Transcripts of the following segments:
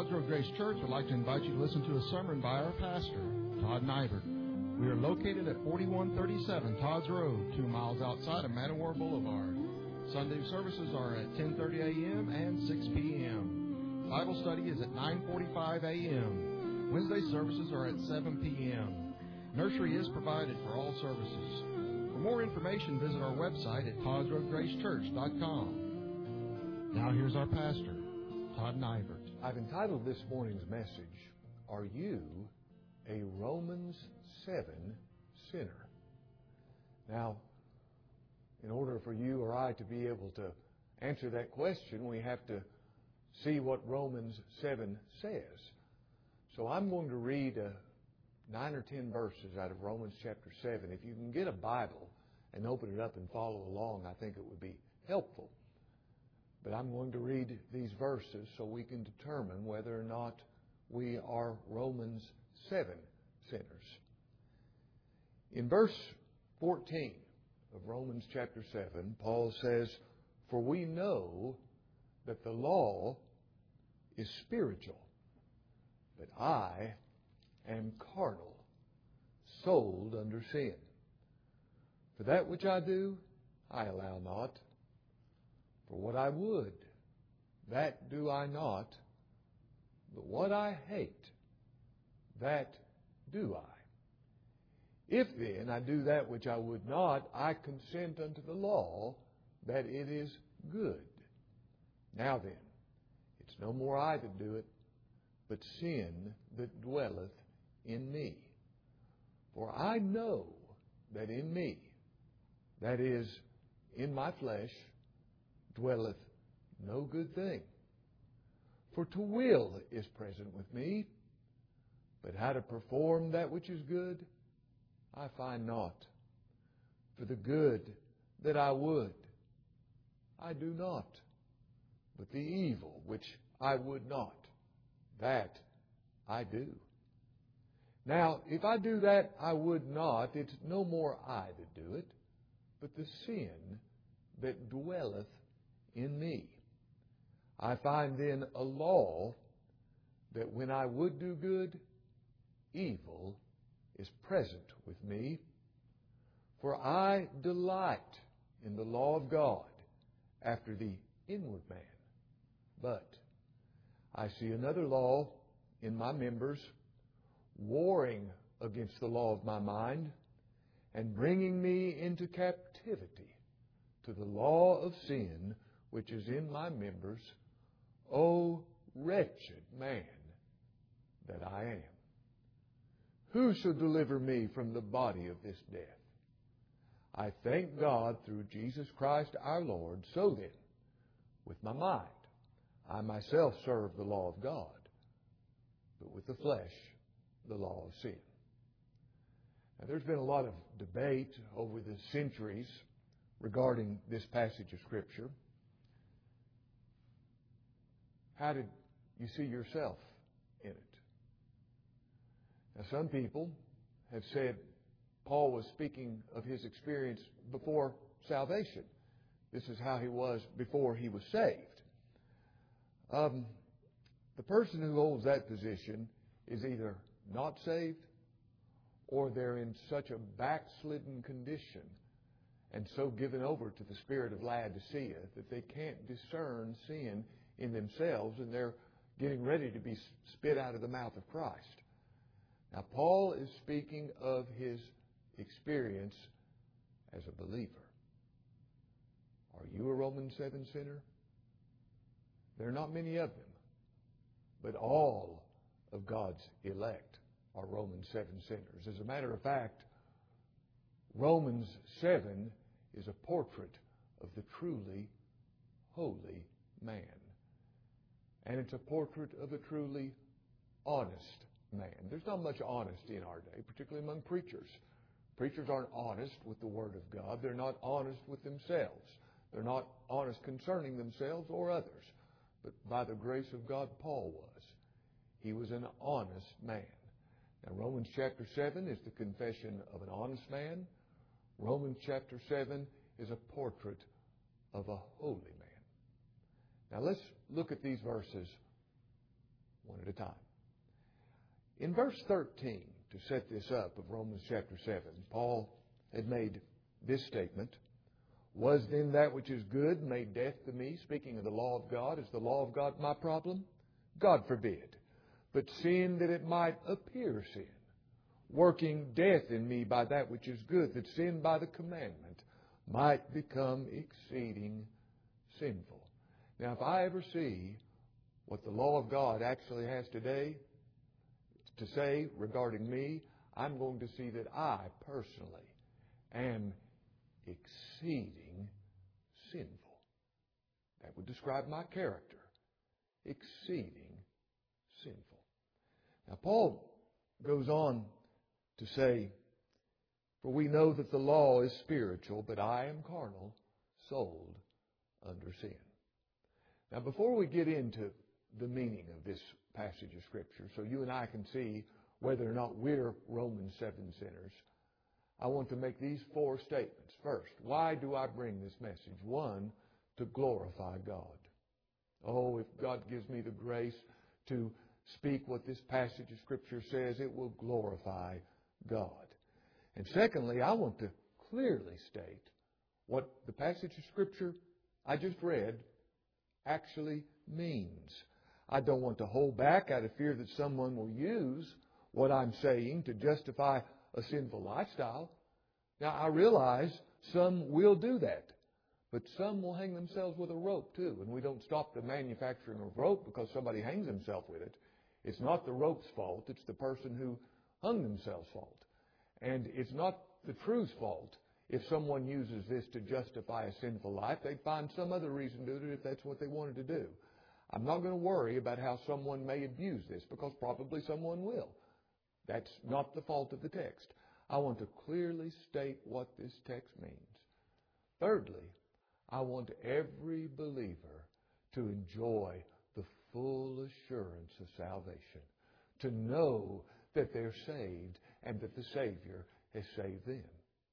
Todd's Road Grace Church would like to invite you to listen to a sermon by our pastor, Todd Nivert. We are located at 4137 Todd's Road, 2 miles outside of Manowar Boulevard. Sunday services are at 10:30 a.m. and 6 p.m. Bible study is at 9:45 a.m. Wednesday services are at 7 p.m. Nursery is provided for all services. For more information, visit our website at toddsroadgracechurch.com. Now here's our pastor, Todd Nivert. I've entitled this morning's message, Are You a Romans 7 Sinner? Now, in order for you or I to be able to answer that question, we have to see what Romans 7 says. So I'm going to read 9 or 10 verses out of Romans chapter 7. If you can get a Bible and open it up and follow along, I think it would be helpful. But I'm going to read these verses so we can determine whether or not we are Romans 7 sinners. In verse 14 of Romans chapter 7, Paul says, For we know that the law is spiritual, but I am carnal, sold under sin. For that which I do, I allow not. For what I would, that do I not. But what I hate, that do I. If then I do that which I would not, I consent unto the law that it is good. Now then, it's no more I that do it, but sin that dwelleth in me. For I know that in me, that is, in my flesh, dwelleth no good thing. For to will is present with me, but how to perform that which is good, I find not. For the good that I would, I do not. But the evil which I would not, that I do. Now, if I do that I would not, it's no more I that do it, but the sin that dwelleth in me. I find then a law that when I would do good, evil is present with me. For I delight in the law of God after the inward man. But I see another law in my members, warring against the law of my mind, and bringing me into captivity to the law of sin which is in my members. O wretched man that I am! Who shall deliver me from the body of this death? I thank God through Jesus Christ our Lord. So then, with my mind, I myself serve the law of God, but with the flesh, the law of sin. Now, there's been a lot of debate over the centuries regarding this passage of Scripture. How did you see yourself in it? Now, some people have said Paul was speaking of his experience before salvation. This is how he was before he was saved. The person who holds that position is either not saved or they're in such a backslidden condition and so given over to the spirit of Laodicea that they can't discern sin in themselves, and they're getting ready to be spit out of the mouth of Christ. Now, Paul is speaking of his experience as a believer. Are you a Romans 7 sinner? There are not many of them, but all of God's elect are Romans 7 sinners. As a matter of fact, Romans 7 is a portrait of the truly holy man. And it's a portrait of a truly honest man. There's not much honesty in our day, particularly among preachers. Preachers aren't honest with the Word of God. They're not honest with themselves. They're not honest concerning themselves or others. But by the grace of God, Paul was. He was an honest man. Now, Romans chapter 7 is the confession of an honest man. Romans chapter 7 is a portrait of a holy man. Now let's look at these verses one at a time. In verse 13, to set this up of Romans chapter 7, Paul had made this statement: "Was then that which is good made death to me?" Speaking of the law of God, is the law of God my problem? God forbid. "But sin, that it might appear sin, working death in me by that which is good, that sin by the commandment might become exceeding sinful." Now, if I ever see what the law of God actually has today to say regarding me, I'm going to see that I personally am exceeding sinful. That would describe my character. Exceeding sinful. Now, Paul goes on to say, "For we know that the law is spiritual, but I am carnal, sold under sin." Now, before we get into the meaning of this passage of Scripture, so you and I can see whether or not we're Romans 7 sinners, I want to make these 4 statements. First, why do I bring this message? 1, to glorify God. Oh, if God gives me the grace to speak what this passage of Scripture says, it will glorify God. And secondly, I want to clearly state what the passage of Scripture I just read actually means. I don't want to hold back out of fear that someone will use what I'm saying to justify a sinful lifestyle. Now, I realize some will do that, but some will hang themselves with a rope too, and we don't stop the manufacturing of rope because somebody hangs himself with it. It's not the rope's fault, it's the person who hung themselves' fault. And it's not the truth's fault if someone uses this to justify a sinful life. They'd find some other reason to do it if that's what they wanted to do. I'm not going to worry about how someone may abuse this, because probably someone will. That's not the fault of the text. I want to clearly state what this text means. Thirdly, I want every believer to enjoy the full assurance of salvation, to know that they're saved and that the Savior has saved them.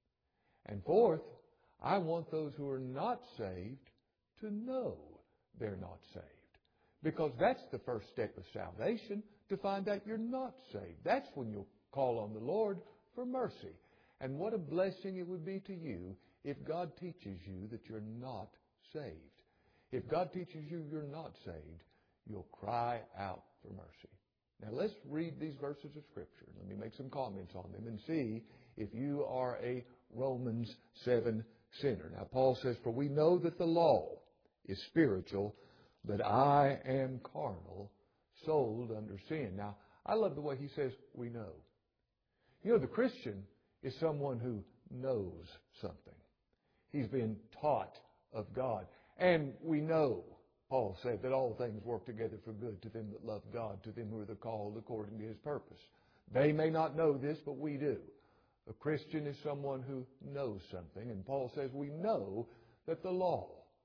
And fourth, I want those who are not saved to know they're not saved. Because that's the first step of salvation, to find out you're not saved. That's when you'll call on the Lord for mercy. And what a blessing it would be to you if God teaches you that you're not saved. If God teaches you you're not saved, you'll cry out for mercy. Now let's read these verses of Scripture. Let me make some comments on them and see if you are a Romans 7 sinner. Now Paul says, "For we know that the law is spiritual, but I am carnal, sold under sin." Now, I love the way he says, "we know." You know, the Christian is someone who knows something. He's been taught of God. And we know, Paul said, that all things work together for good to them that love God, to them who are the called according to His purpose. They may not know this, but we do. A Christian is someone who knows something. And Paul says we know that the law,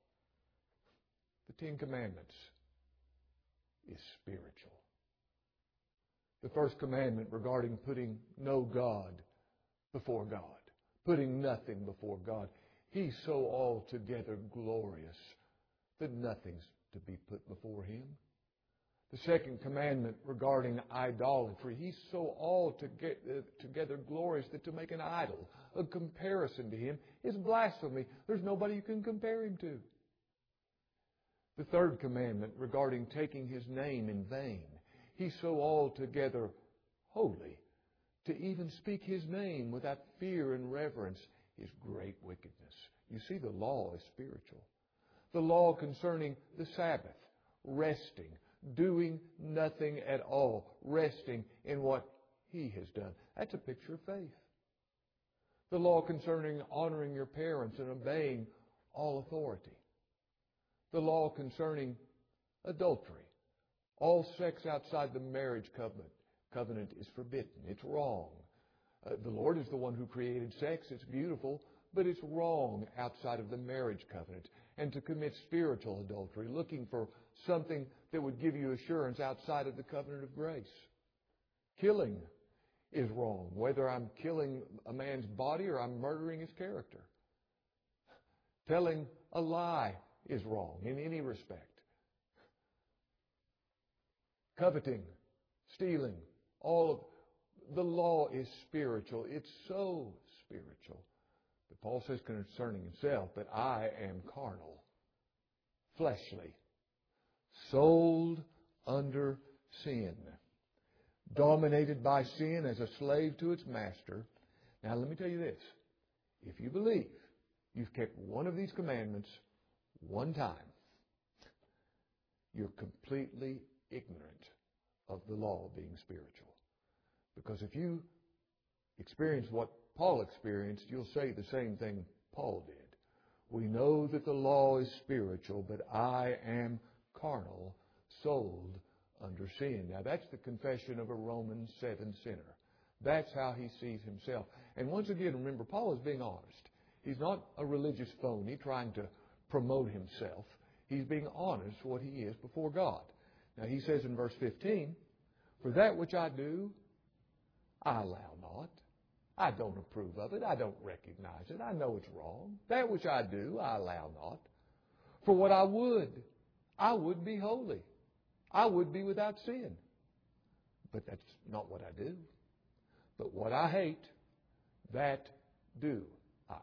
the 10 Commandments, is spiritual. The first commandment regarding putting no God before God, putting nothing before God. He's so altogether glorious that nothing's to be put before Him. The second commandment regarding idolatry, He's so altogether glorious that to make an idol, a comparison to Him, is blasphemy. There's nobody you can compare Him to. The third commandment regarding taking His name in vain, He's so altogether holy to even speak His name without fear and reverence is great wickedness. You see, the law is spiritual. The law concerning the Sabbath, resting, doing nothing at all, resting in what He has done. That's a picture of faith. The law concerning honoring your parents and obeying all authority. The law concerning adultery. All sex outside the marriage covenant is forbidden. It's wrong. The Lord is the one who created sex. It's beautiful, but it's wrong outside of the marriage covenant. And to commit spiritual adultery, looking for something that would give you assurance outside of the covenant of grace. Killing is wrong, whether I'm killing a man's body or I'm murdering his character. Telling a lie is wrong in any respect. coveting, stealing, all of the law is spiritual. It's so spiritual. But Paul says concerning himself, but I am carnal, fleshly, sold under sin, dominated by sin as a slave to its master. Now let me tell you this. If you believe you've kept one of these commandments one time, you're completely ignorant of the law being spiritual. Because if you experience what Paul experienced, you'll say the same thing Paul did. We know that the law is spiritual, but I am carnal, sold under sin. Now that's the confession of a Romans 7 sinner. That's how he sees himself. And once again, remember, Paul is being honest. He's not a religious phony trying to promote himself. He's being honest what he is before God. Now he says in verse 15, for that which I do, I allow not. I don't approve of it. I don't recognize it. I know it's wrong. That which I do, I allow not. For what I would be holy. I would be without sin. But that's not what I do. But what I hate, that do I.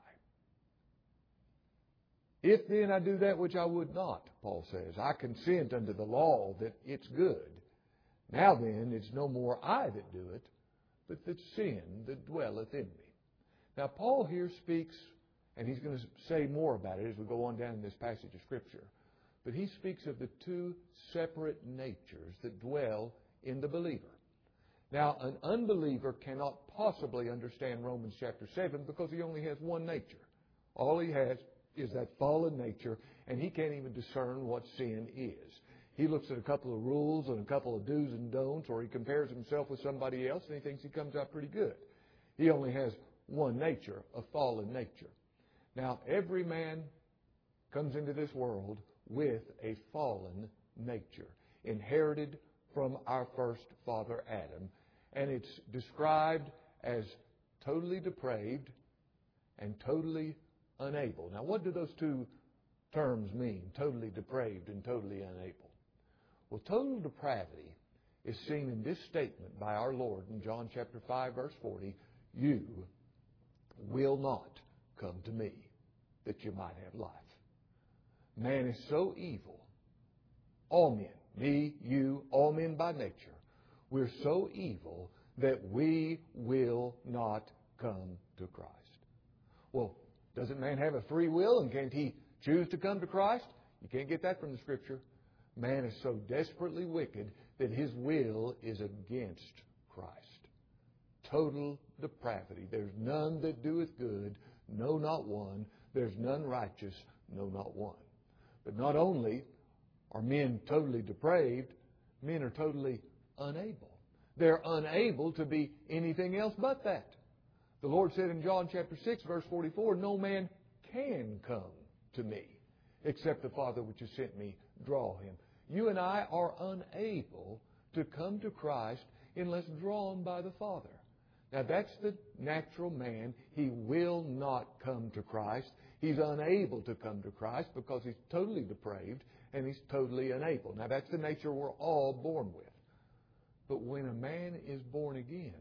If then I do that which I would not, Paul says, I consent unto the law that it's good. Now then, it's no more I that do it, but the sin that dwelleth in me. Now Paul here speaks, and he's going to say more about it as we go on down in this passage of Scripture, but he speaks of the two separate natures that dwell in the believer. Now, an unbeliever cannot possibly understand Romans chapter 7 because he only has one nature. All he has is that fallen nature, and he can't even discern what sin is. He looks at a couple of rules and a couple of do's and don'ts, or he compares himself with somebody else, and he thinks he comes out pretty good. He only has one nature, a fallen nature. Now, every man comes into this world with a fallen nature, inherited from our first father, Adam, and it's described as totally depraved and totally unable. Now, what do those two terms mean, totally depraved and totally unable? Well, total depravity is seen in this statement by our Lord in John chapter 5, verse 40, you will not come to me that you might have life. Man is so evil. All men, me, you, all men by nature, we're so evil that we will not come to Christ. Well, doesn't man have a free will, and can't he choose to come to Christ? You can't get that from the Scripture. Man is so desperately wicked that his will is against Christ. Total depravity. There's none that doeth good, no, not one. There's none righteous, no, not one. But not only are men totally depraved, men are totally unable. They're unable to be anything else but that. The Lord said in John chapter 6, verse 44, no man can come to me except the Father which has sent me draw him. You and I are unable to come to Christ unless drawn by the Father. Now that's the natural man. He will not come to Christ. He's unable to come to Christ because he's totally depraved and he's totally unable. Now that's the nature we're all born with. But when a man is born again,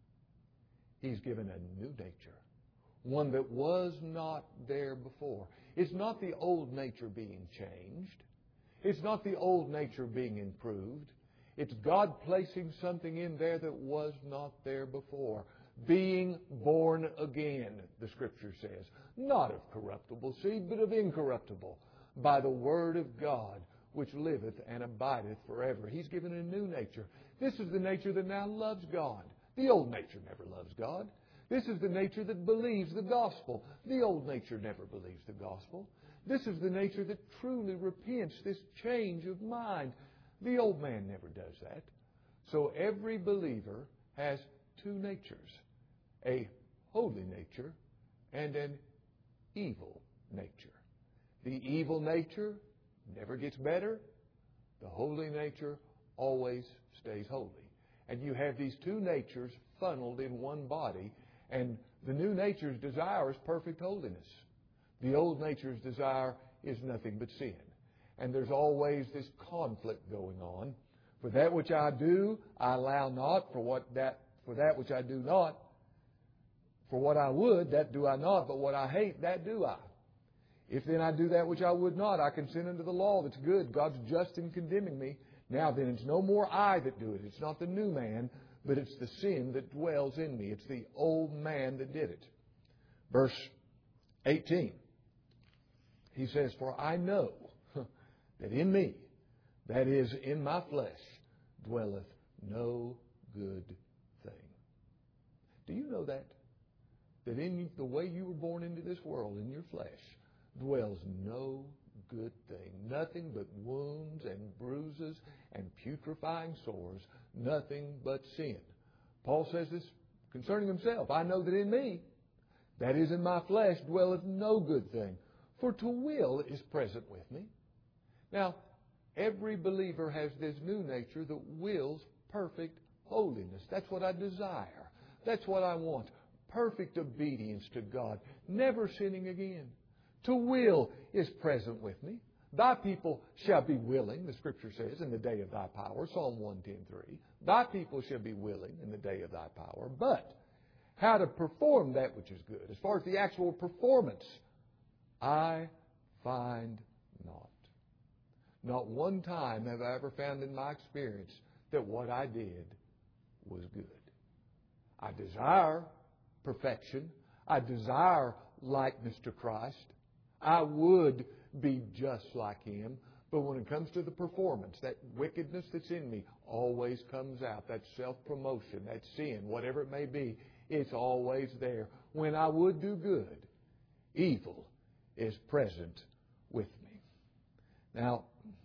he's given a new nature, one that was not there before. It's not the old nature being changed. It's not the old nature being improved. It's God placing something in there that was not there before. Being born again, the Scripture says. Not of corruptible seed, but of incorruptible, by the Word of God, which liveth and abideth forever. He's given a new nature. This is the nature that now loves God. The old nature never loves God. This is the nature that believes the gospel. The old nature never believes the gospel. This is the nature that truly repents, this change of mind. The old man never does that. So every believer has two natures, a holy nature and an evil nature. The evil nature never gets better. The holy nature always stays holy. And you have these two natures funneled in one body, and the new nature's desire is perfect holiness. The old nature's desire is nothing but sin. And there's always this conflict going on For that which I do, I allow not. For that which I do not, for what I would, that do I not. But what I hate, that do I. If then I do that which I would not, I consent unto the law that's good. God's just in condemning me. Now then, it's no more I that do it. It's not the new man, but it's the sin that dwells in me. It's the old man that did it. Verse 18. He says, For I know that in me, that is, in my flesh, dwelleth no good thing. Do you know that? That in the way you were born into this world, in your flesh, dwells no good thing. Nothing but wounds and bruises and putrefying sores. Nothing but sin. Paul says this concerning himself. I know that in me, that is in my flesh, dwelleth no good thing. For to will is present with me. Now, every believer has this new nature that wills perfect holiness. That's what I desire. That's what I want. Perfect obedience to God. Never sinning again. To will is present with me. Thy people shall be willing, the Scripture says, in the day of thy power. Psalm 110:3. Thy people shall be willing in the day of thy power. But how to perform that which is good, as far as the actual performance, I find not. Not one time have I ever found in my experience that what I did was good. I desire perfection. I desire likeness to Christ. I would be just like Him. But when it comes to the performance, that wickedness that's in me always comes out. That self-promotion, that sin, whatever it may be, it's always there. When I would do good, evil is present with me. Now,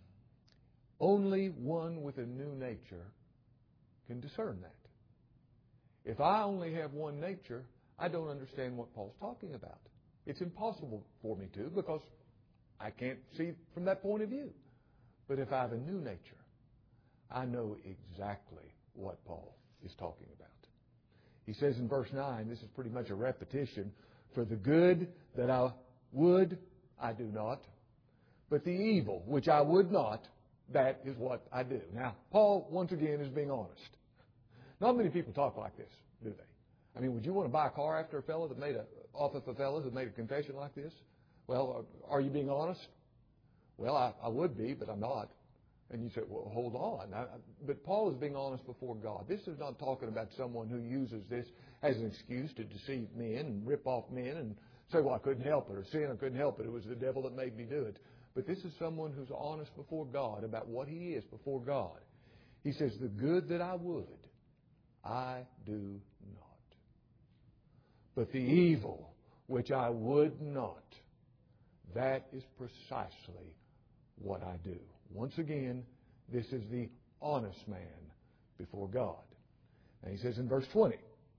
only one with a new nature can discern that. If I only have one nature, I don't understand what Paul's talking about. It's impossible for me to, because I can't see from that point of view. But if I have a new nature, I know exactly what Paul is talking about. He says in verse 9, this is pretty much a repetition, for the good that I would, I do not, but the evil which I would not, that is what I do. Now, Paul, once again, is being honest. Not many people talk like this, do they? I mean, would you want to buy a car after a fellow that made off of a fellow that made a confession like this? Well, are you being honest? Well, I would be, but I'm not. And you say, well, hold on. But Paul is being honest before God. This is not talking about someone who uses this as an excuse to deceive men and rip off men and say, well, I couldn't help it, or sin, I couldn't help it. It was the devil that made me do it. But this is someone who's honest before God about what he is before God. He says, the good that I would, I do not. But the evil which I would not, that is precisely what I do. Once again, this is the honest man before God. And he says in verse 20,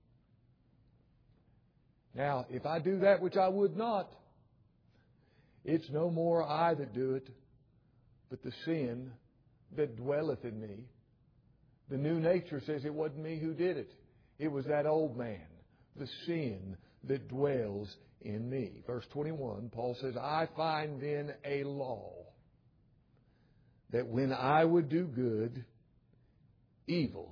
now, if I do that which I would not, it's no more I that do it, but the sin that dwelleth in me. The new nature says it wasn't me who did it. It was that old man, the sin that dwells in me. Verse 21, Paul says, I find then a law, that when I would do good, evil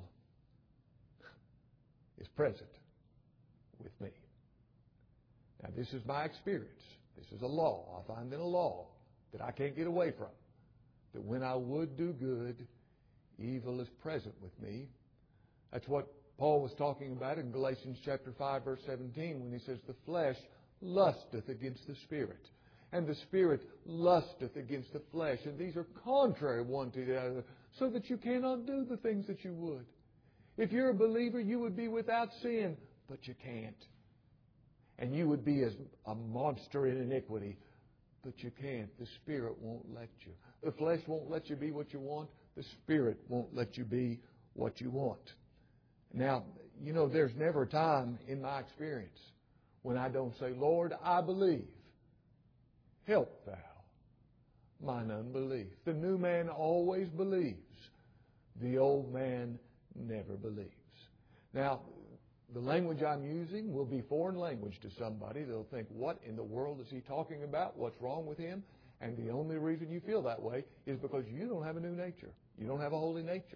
is present with me. Now, this is my experience. This is a law. I find in a law that I can't get away from. That when I would do good, evil is present with me. That's what Paul was talking about in Galatians chapter 5, verse 17, when he says, the flesh lusteth against the Spirit, and the Spirit lusteth against the flesh. And these are contrary one to the other, so that you cannot do the things that you would. If you're a believer, you would be without sin, but you can't. And you would be as a monster in iniquity, but you can't. The Spirit won't let you. The flesh won't let you be what you want. The Spirit won't let you be what you want. Now, you know, there's never a time in my experience when I don't say, Lord, I believe. Help thou mine unbelief. The new man always believes. The old man never believes. Now, the language I'm using will be foreign language to somebody. They'll think, what in the world is he talking about? What's wrong with him? And the only reason you feel that way is because you don't have a new nature. You don't have a holy nature.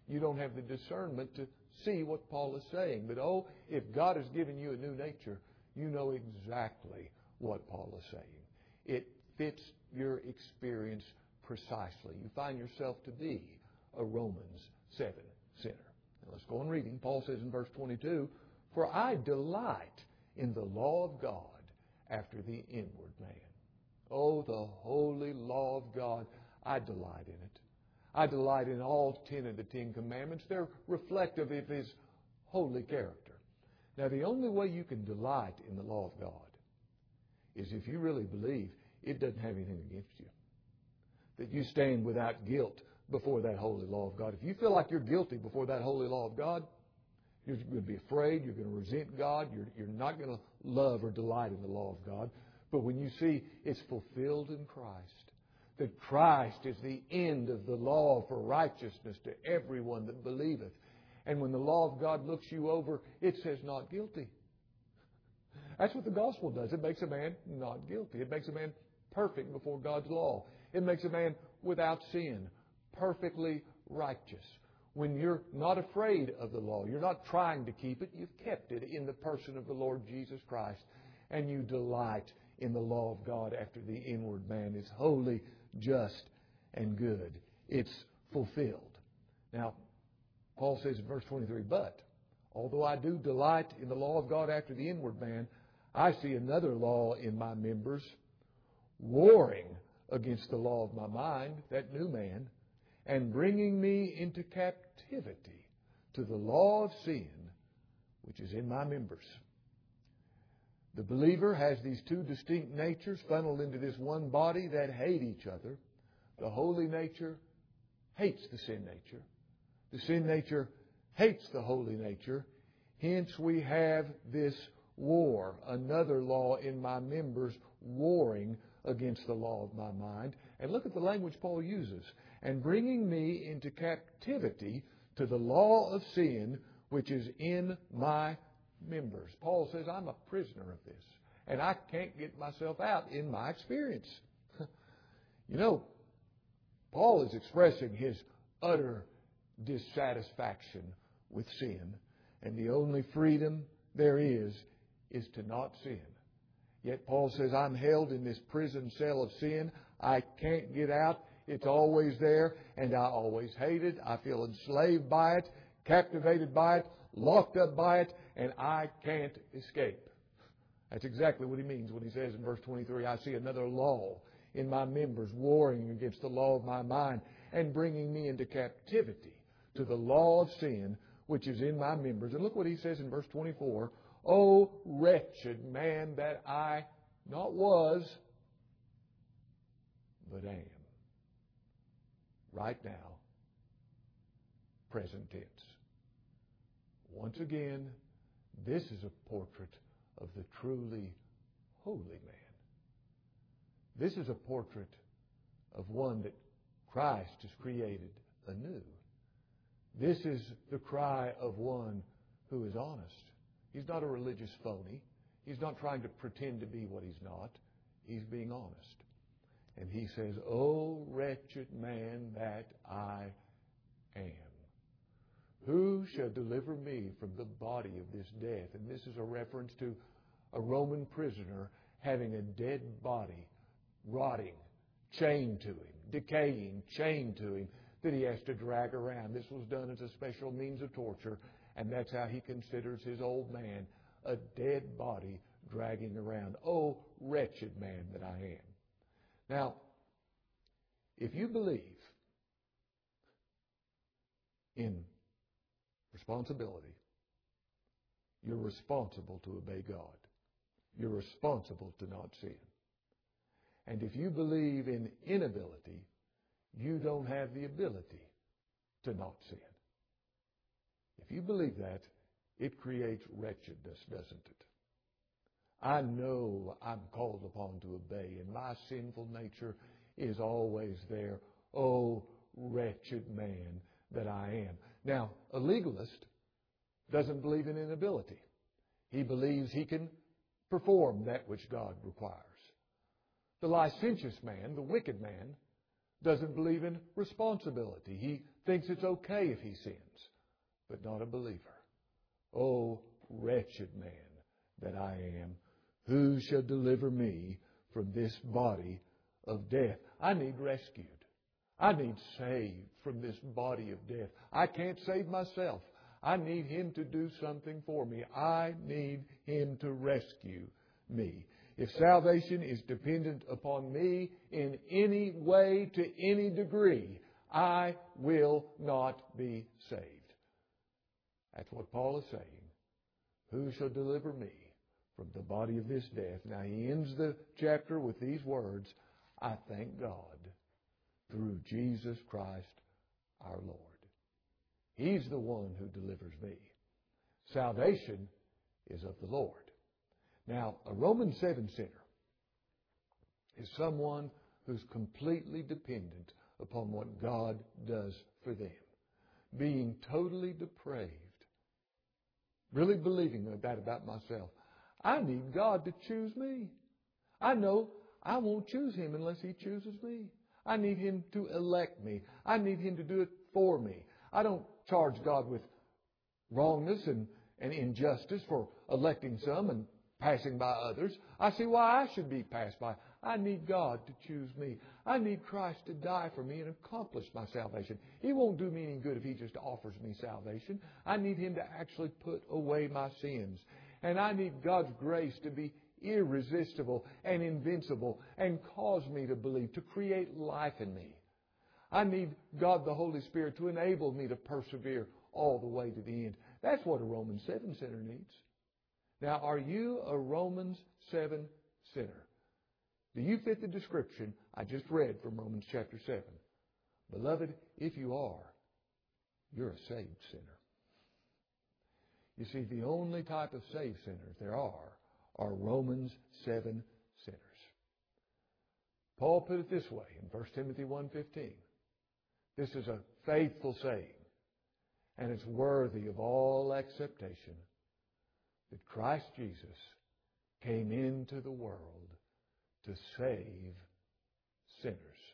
You don't have the discernment to see what Paul is saying. But if God has given you a new nature, you know exactly what Paul is saying. It fits your experience precisely. You find yourself to be a Romans 7 sinner. Now let's go on reading. Paul says in verse 22, "For I delight in the law of God after the inward man." Oh, the holy law of God, I delight in it. I delight in all 10 of the 10 commandments. They're reflective of His holy character. Now, the only way you can delight in the law of God is if you really believe it doesn't have anything against you, that you stand without guilt before that holy law of God. If you feel like you're guilty before that holy law of God, you're going to be afraid, you're going to resent God, you're not going to love or delight in the law of God. But when you see it's fulfilled in Christ, that Christ is the end of the law for righteousness to everyone that believeth, and when the law of God looks you over, it says not guilty. That's what the gospel does. It makes a man not guilty. It makes a man perfect before God's law. It makes a man without sin, perfectly righteous. When you're not afraid of the law, you're not trying to keep it, you've kept it in the person of the Lord Jesus Christ, and you delight in the law of God after the inward man is holy, just, and good. It's fulfilled. Now, Paul says in verse 23, "But, although I do delight in the law of God after the inward man, I see another law in my members, warring against the law of my mind," that new man, "and bringing me into captivity to the law of sin, which is in my members." The believer has these two distinct natures funneled into this one body that hate each other. The holy nature hates the sin nature. The sin nature hates the holy nature. Hence we have this war, another law in my members warring against the law of my mind. And look at the language Paul uses. "And bringing me into captivity to the law of sin, which is in my members." Paul says, I'm a prisoner of this, and I can't get myself out in my experience. You know, Paul is expressing his utter dissatisfaction with sin, and the only freedom there is to not sin. Yet Paul says, I'm held in this prison cell of sin. I can't get out. It's always there, and I always hate it. I feel enslaved by it, captivated by it, locked up by it, and I can't escape. That's exactly what he means when he says in verse 23, "I see another law in my members warring against the law of my mind and bringing me into captivity to the law of sin which is in my members." And look what he says in verse 24, "O wretched man that I not was, but am." Right now, present tense. Once again, this is a portrait of the truly holy man. This is a portrait of one that Christ has created anew. This is the cry of one who is honest. He's not a religious phony. He's not trying to pretend to be what he's not. He's being honest. And he says, "O wretched man that I am. Who shall deliver me from the body of this death?" And this is a reference to a Roman prisoner having a dead body, rotting, chained to him, decaying, chained to him, that he has to drag around. This was done as a special means of torture, and that's how he considers his old man, a dead body dragging around. Oh, wretched man that I am. Now, if you believe in responsibility, you're responsible to obey God. You're responsible to not sin. And if you believe in inability, you don't have the ability to not sin. If you believe that, it creates wretchedness, doesn't it? I know I'm called upon to obey, and my sinful nature is always there. Oh, wretched man that I am. Now, a legalist doesn't believe in inability. He believes he can perform that which God requires. The licentious man, the wicked man, doesn't believe in responsibility. He thinks it's okay if he sins, but not a believer. Oh, wretched man that I am, who shall deliver me from this body of death? I need rescued. I need saved from this body of death. I can't save myself. I need Him to do something for me. I need Him to rescue me. If salvation is dependent upon me in any way, to any degree, I will not be saved. That's what Paul is saying. Who shall deliver me from the body of this death? Now he ends the chapter with these words, I thank God through Jesus Christ our Lord. He's the one who delivers me. Salvation is of the Lord. Now, a Romans 7 sinner is someone who's completely dependent upon what God does for them. Being totally depraved. Really believing that about myself. I need God to choose me. I know I won't choose Him unless He chooses me. I need Him to elect me. I need Him to do it for me. I don't charge God with wrongness and injustice for electing some and passing by others. I see why I should be passed by. I need God to choose me. I need Christ to die for me and accomplish my salvation. He won't do me any good if He just offers me salvation. I need Him to actually put away my sins. And I need God's grace to be irresistible and invincible and cause me to believe, to create life in me. I need God the Holy Spirit to enable me to persevere all the way to the end. That's what a Romans 7 sinner needs. Now, are you a Romans 7 sinner? Do you fit the description I just read from Romans chapter 7? Beloved, if you are, you're a saved sinner. You see, the only type of saved sinners there are Romans 7 sinners. Paul put it this way in 1 Timothy 1:15. This is a faithful saying, and it's worthy of all acceptation, that Christ Jesus came into the world to save sinners,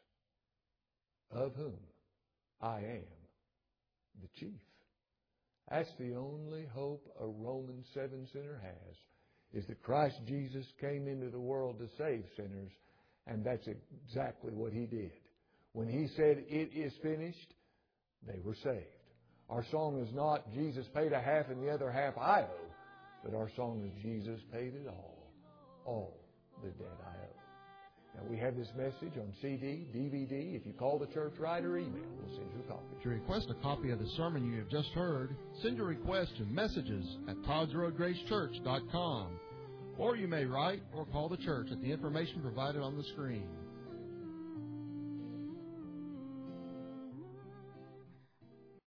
of whom I am the chief. That's the only hope a Romans 7 sinner has, is that Christ Jesus came into the world to save sinners, and that's exactly what He did. When He said, it is finished, they were saved. Our song is not, Jesus paid a half and the other half I owe, but our song is, Jesus paid it all the debt I owe. Now, we have this message on CD, DVD. If you call the church right or email, we'll send you a copy. To request a copy of the sermon you have just heard, send your request to messages@ToddsRoadGraceChurch.com. Or you may write or call the church at the information provided on the screen.